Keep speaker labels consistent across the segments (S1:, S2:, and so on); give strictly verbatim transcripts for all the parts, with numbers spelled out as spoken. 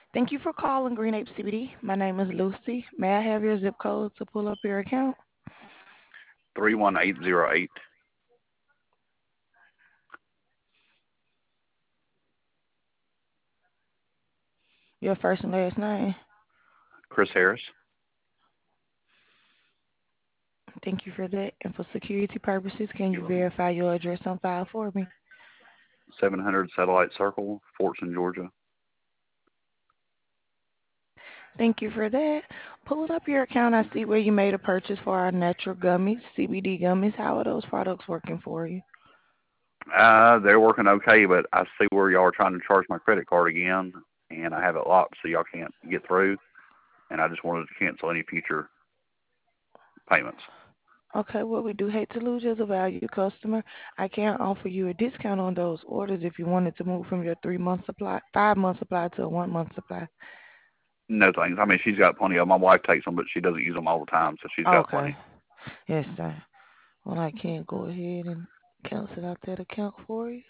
S1: Thank you for calling Green Ape C B D. My name is Lucy. May I have your zip code to pull up your account?
S2: three one eight zero eight.
S1: Your first and last name.
S2: Chris Harris.
S1: Thank you for that. And for security purposes, can
S2: You're
S1: you
S2: welcome.
S1: verify your address on file for me?
S2: seven hundred Satellite Circle, Fortson, Georgia.
S1: Thank you for that. Pulling up your account, I see where you made a purchase for our natural gummies, C B D gummies. How are those products working for you?
S2: Uh, they're working okay, but I see where y'all are trying to charge my credit card again, and I have it locked so y'all can't get through. And I just wanted to cancel any future payments.
S1: Okay, well, we do hate to lose you as a valued customer. I can offer you a discount on those orders if you wanted to move from your three month supply, five month supply to a one month supply.
S2: No thanks. I mean, she's got plenty of them. My wife takes them, but she doesn't use them all the time, so she's got
S1: Okay.
S2: plenty.
S1: Yes, sir. Well, I can go ahead and cancel out that account for you.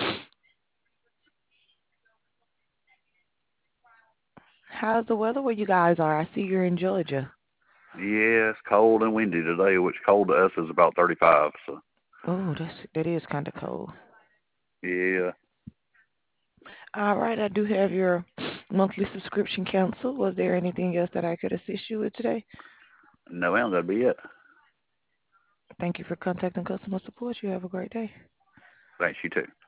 S1: How's the weather where you guys are? I see you're in Georgia.
S2: Yeah, it's cold and windy today, which cold to us is about thirty-five. So
S1: Oh, that's that is kind of cold.
S2: yeah,
S1: All right, I do have your monthly subscription canceled. Was there anything else that I could assist you with today?
S2: no, ma'am, that'd be it.
S1: Thank you for contacting customer support. You have a great day.
S2: Thanks, you too.